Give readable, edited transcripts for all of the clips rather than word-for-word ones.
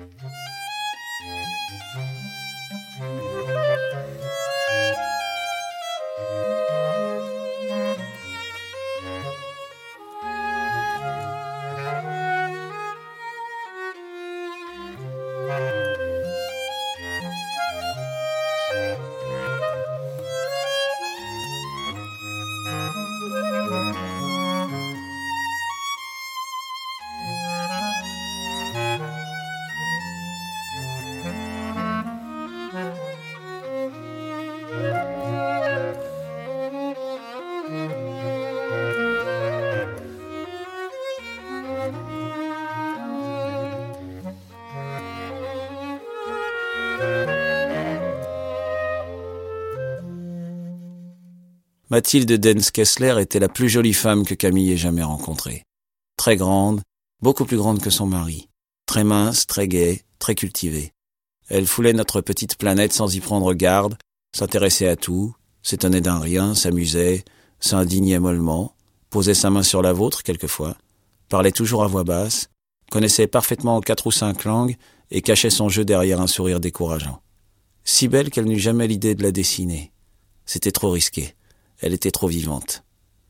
Mathilde Dens-Kessler était la plus jolie femme que Camille ait jamais rencontrée. Très grande, beaucoup plus grande que son mari. Très mince, très gaie, très cultivée. Elle foulait notre petite planète sans y prendre garde, s'intéressait à tout, s'étonnait d'un rien, s'amusait, s'indignait mollement, posait sa main sur la vôtre quelquefois, parlait toujours à voix basse, connaissait parfaitement 4 ou 5 langues et cachait son jeu derrière un sourire décourageant. Si belle qu'elle n'eut jamais l'idée de la dessiner. C'était trop risqué. Elle était trop vivante.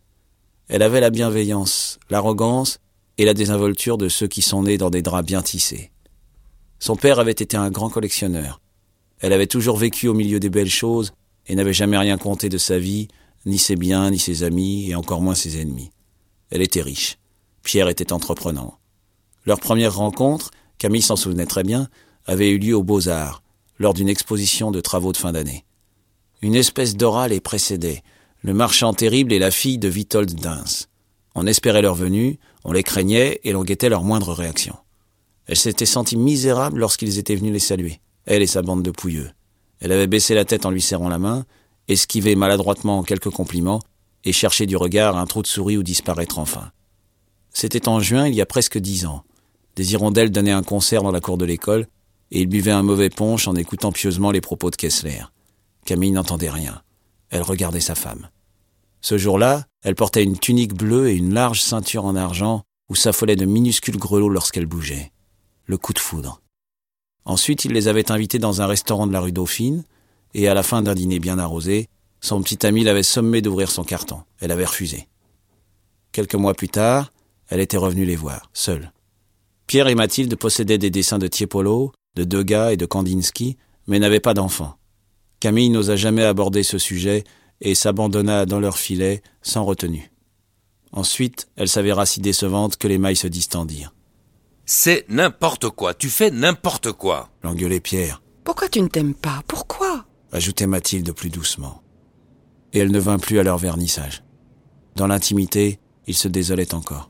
Elle avait la bienveillance, l'arrogance et la désinvolture de ceux qui sont nés dans des draps bien tissés. Son père avait été un grand collectionneur. Elle avait toujours vécu au milieu des belles choses et n'avait jamais rien compté de sa vie, ni ses biens, ni ses amis, et encore moins ses ennemis. Elle était riche. Pierre était entreprenant. Leur première rencontre, Camille s'en souvenait très bien, avait eu lieu aux Beaux-Arts, lors d'une exposition de travaux de fin d'année. Une espèce d'aura les précédait, le marchand terrible et la fille de Witold Dins. On espérait leur venue, on les craignait et l'on guettait leur moindre réaction. Elle s'était sentie misérable lorsqu'ils étaient venus les saluer, elle et sa bande de pouilleux. Elle avait baissé la tête en lui serrant la main, esquivé maladroitement quelques compliments et cherché du regard un trou de souris où disparaître enfin. C'était en juin, il y a presque 10 ans. Des hirondelles donnaient un concert dans la cour de l'école et ils buvaient un mauvais punch en écoutant pieusement les propos de Kessler. Camille n'entendait rien. Elle regardait sa femme. Ce jour-là, elle portait une tunique bleue et une large ceinture en argent où s'affolaient de minuscules grelots lorsqu'elle bougeait. Le coup de foudre. Ensuite, il les avait invités dans un restaurant de la rue Dauphine et à la fin d'un dîner bien arrosé, son petit ami l'avait sommé d'ouvrir son carton. Elle avait refusé. Quelques mois plus tard, elle était revenue les voir, seule. Pierre et Mathilde possédaient des dessins de Tiepolo, de Degas et de Kandinsky, mais n'avaient pas d'enfants. Camille n'osa jamais aborder ce sujet et s'abandonna dans leur filet sans retenue. Ensuite, elle s'avéra si décevante que les mailles se distendirent. « C'est n'importe quoi, tu fais n'importe quoi !» l'engueulait Pierre. « Pourquoi tu ne t'aimes pas ? Pourquoi ?» ajoutait Mathilde plus doucement. Et elle ne vint plus à leur vernissage. Dans l'intimité, ils se désolaient encore.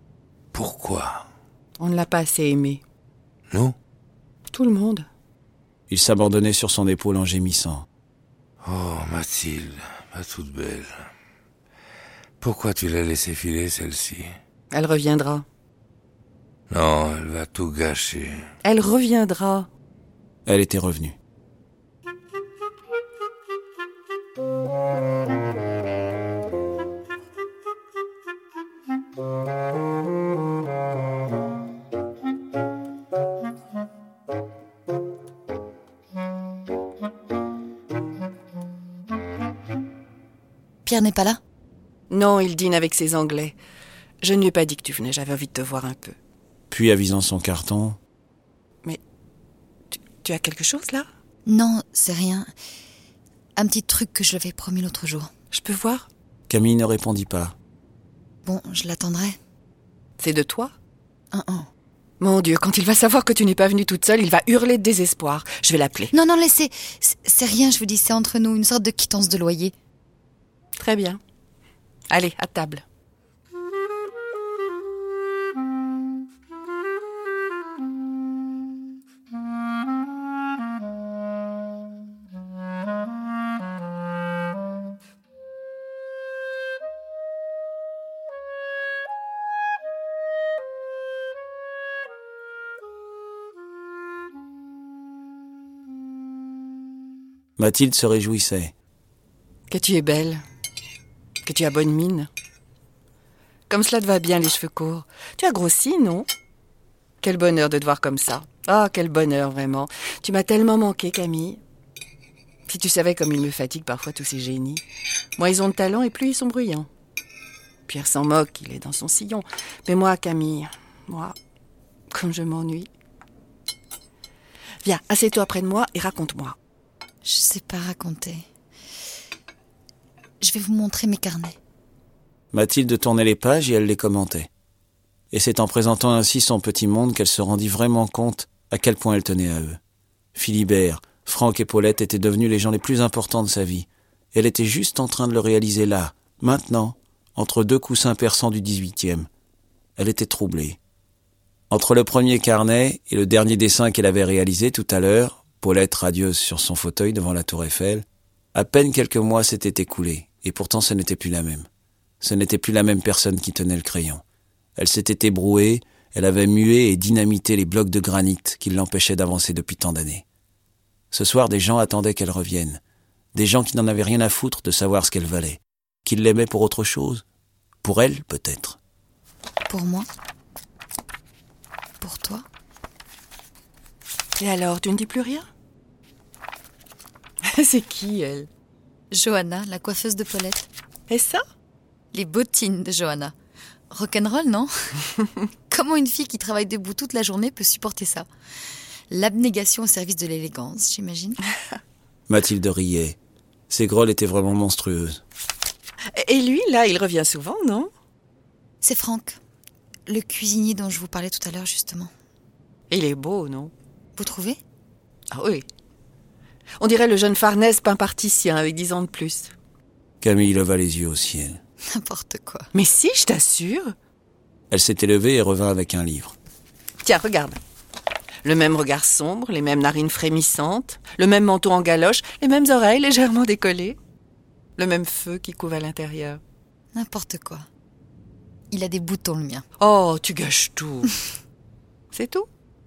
« Pourquoi ?» On ne l'a pas assez aimé. « Nous ?» Tout le monde. Il s'abandonnait sur son épaule en gémissant. « Oh, Mathilde, ma toute belle. Pourquoi tu l'as laissée filer, celle-ci ? Elle reviendra. Non, elle va tout gâcher. Elle reviendra. Elle était revenue. Pierre n'est pas là ? Non, il dîne avec ses Anglais. Je ne lui ai pas dit que tu venais, j'avais envie de te voir un peu. Puis, avisant son carton... Mais, tu as quelque chose, là ? Non, c'est rien. Un petit truc que je lui avais promis l'autre jour. Je peux voir ? Camille ne répondit pas. Bon, je l'attendrai. C'est de toi ? Mon Dieu, quand il va savoir que tu n'es pas venue toute seule, il va hurler de désespoir. Je vais l'appeler. Non, laissez. C'est rien, je vous dis, c'est entre nous, une sorte de quittance de loyer. Très bien. Allez, à table. Mathilde se réjouissait. Que tu es belle. Que tu as bonne mine. Comme cela te va bien, les cheveux courts. Tu as grossi, non ? Quel bonheur de te voir comme ça. Oh, quel bonheur, vraiment. Tu m'as tellement manqué, Camille. Si tu savais comme ils me fatiguent parfois, tous ces génies. Moins ils ont de talent et plus ils sont bruyants. Pierre s'en moque, il est dans son sillon. Mais moi, Camille, moi, comme je m'ennuie. Viens, assieds-toi près de moi et raconte-moi. Je sais pas raconter. Je vais vous montrer mes carnets. Mathilde tournait les pages et elle les commentait. Et c'est en présentant ainsi son petit monde qu'elle se rendit vraiment compte à quel point elle tenait à eux. Philibert, Franck et Paulette étaient devenus les gens les plus importants de sa vie. Elle était juste en train de le réaliser là, maintenant, entre deux coussins persans du 18e. Elle était troublée. Entre le premier carnet et le dernier dessin qu'elle avait réalisé tout à l'heure, Paulette radieuse sur son fauteuil devant la tour Eiffel, à peine quelques mois s'étaient écoulés, et pourtant ce n'était plus la même. Ce n'était plus la même personne qui tenait le crayon. Elle s'était ébrouée, elle avait mué et dynamité les blocs de granit qui l'empêchaient d'avancer depuis tant d'années. Ce soir, des gens attendaient qu'elle revienne. Des gens qui n'en avaient rien à foutre de savoir ce qu'elle valait. Qu'ils l'aimaient pour autre chose. Pour elle, peut-être. Pour moi. Pour toi. Et alors, tu ne dis plus rien? C'est qui, elle? Johanna, la coiffeuse de Paulette. Et ça? Les bottines de Johanna. Rock'n'roll, non? Comment une fille qui travaille debout toute la journée peut supporter ça? L'abnégation au service de l'élégance, j'imagine. Mathilde riait. Ses grolles étaient vraiment monstrueuses. Et lui, là, il revient souvent, non? C'est Franck, le cuisinier dont je vous parlais tout à l'heure, justement. Il est beau, non? Vous trouvez? Ah oui. On dirait le jeune Farnèse peint particien avec 10 ans de plus. Camille leva les yeux au ciel. N'importe quoi. Mais si, je t'assure. Elle s'était levée et revint avec un livre. Tiens, regarde. Le même regard sombre, les mêmes narines frémissantes, le même menton en galoche, les mêmes oreilles légèrement décollées, le même feu qui couve à l'intérieur. N'importe quoi. Il a des boutons, le mien. Oh, tu gâches tout. C'est tout?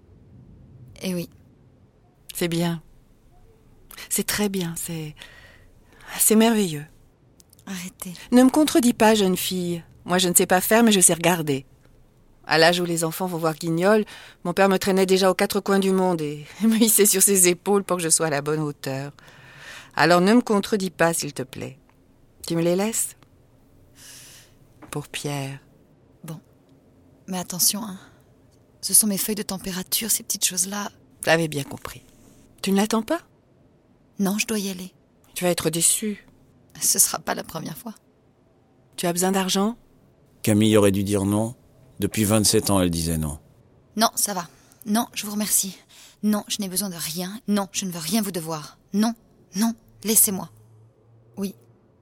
Eh oui. C'est bien. C'est très bien, c'est merveilleux. Arrêtez. Ne me contredis pas, jeune fille. Moi, je ne sais pas faire, mais je sais regarder. À l'âge où les enfants vont voir Guignol, mon père me traînait déjà aux 4 coins du monde et me hissait sur ses épaules pour que je sois à la bonne hauteur. Alors ne me contredis pas, s'il te plaît. Tu me les laisses? Pour Pierre. Bon. Mais attention, hein. Ce sont mes feuilles de température, ces petites choses-là. T'avais bien compris. Tu ne l'attends pas? Non, je dois y aller. Tu vas être déçu. Ce sera pas la première fois. Tu as besoin d'argent? Camille aurait dû dire non. Depuis 27 ans, elle disait non. Non, ça va. Non, je vous remercie. Non, je n'ai besoin de rien. Non, je ne veux rien vous devoir. Non, non, laissez-moi. Oui.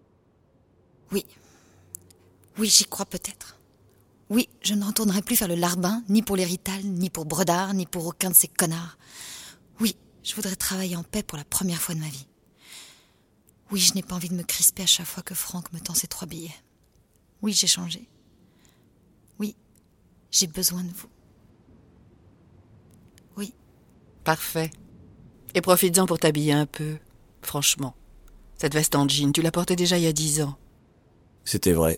Oui. Oui, j'y crois peut-être. Oui, je ne retournerai plus faire le larbin, ni pour les Rital, ni pour Bredard, ni pour aucun de ces connards. Oui, je voudrais travailler en paix pour la première fois de ma vie. Oui, je n'ai pas envie de me crisper à chaque fois que Franck me tend ses 3 billets. Oui, j'ai changé. Oui, j'ai besoin de vous. Oui. Parfait. Et profites-en pour t'habiller un peu. Franchement. Cette veste en jean, tu la portais déjà il y a 10 ans. C'était vrai.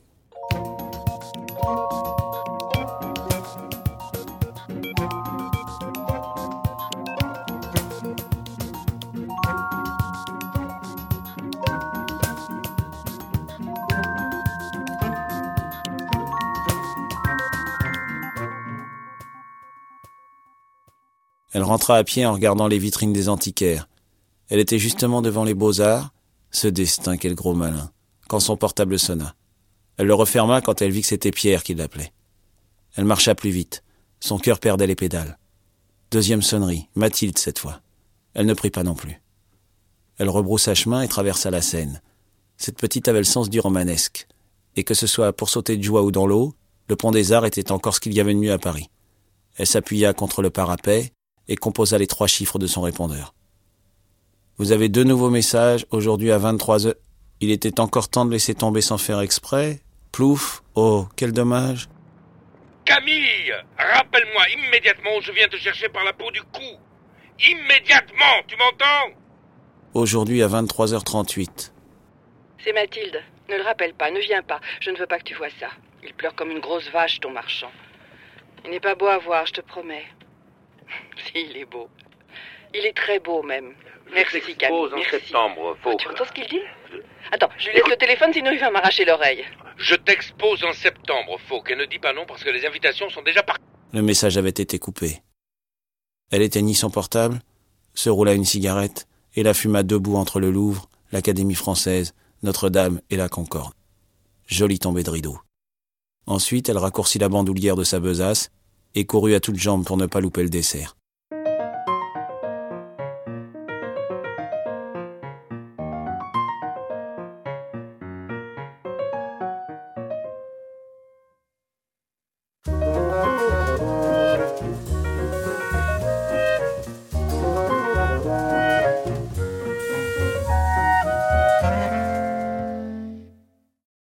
Elle rentra à pied en regardant les vitrines des antiquaires. Elle était justement devant les Beaux-Arts, ce destin, quel gros malin, quand son portable sonna. Elle le referma quand elle vit que c'était Pierre qui l'appelait. Elle marcha plus vite. Son cœur perdait les pédales. Deuxième sonnerie, Mathilde cette fois. Elle ne prit pas non plus. Elle rebroussa chemin et traversa la Seine. Cette petite avait le sens du romanesque. Et que ce soit pour sauter de joie ou dans l'eau, le pont des Arts était encore ce qu'il y avait de mieux à Paris. Elle s'appuya contre le parapet et composa les 3 chiffres de son répondeur. Vous avez 2 nouveaux messages, aujourd'hui à 23h. Il était encore temps de laisser tomber sans faire exprès. Plouf, oh, quel dommage. Camille, rappelle-moi immédiatement où je viens te chercher par la peau du cou. Immédiatement, tu m'entends? Aujourd'hui à 23h38. C'est Mathilde. Ne le rappelle pas, ne viens pas. Je ne veux pas que tu vois ça. Il pleure comme une grosse vache, ton marchand. Il n'est pas beau à voir, je te promets. Si, il est beau. Il est très beau, même. Merci, Je Camille, t'expose en merci. septembre, Fauque. Tu entends ce qu'il dit? Attends, je lui laisse le téléphone, sinon il va m'arracher l'oreille. Je t'expose en septembre, Fauque, et ne dis pas non parce que les invitations sont déjà parties. Le message avait été coupé. Elle éteignit son portable, se roula une cigarette et la fuma debout entre le Louvre, l'Académie française, Notre-Dame et la Concorde. Jolie tombée de rideau. Ensuite, elle raccourcit la bandoulière de sa besace et courut à toutes jambes pour ne pas louper le dessert.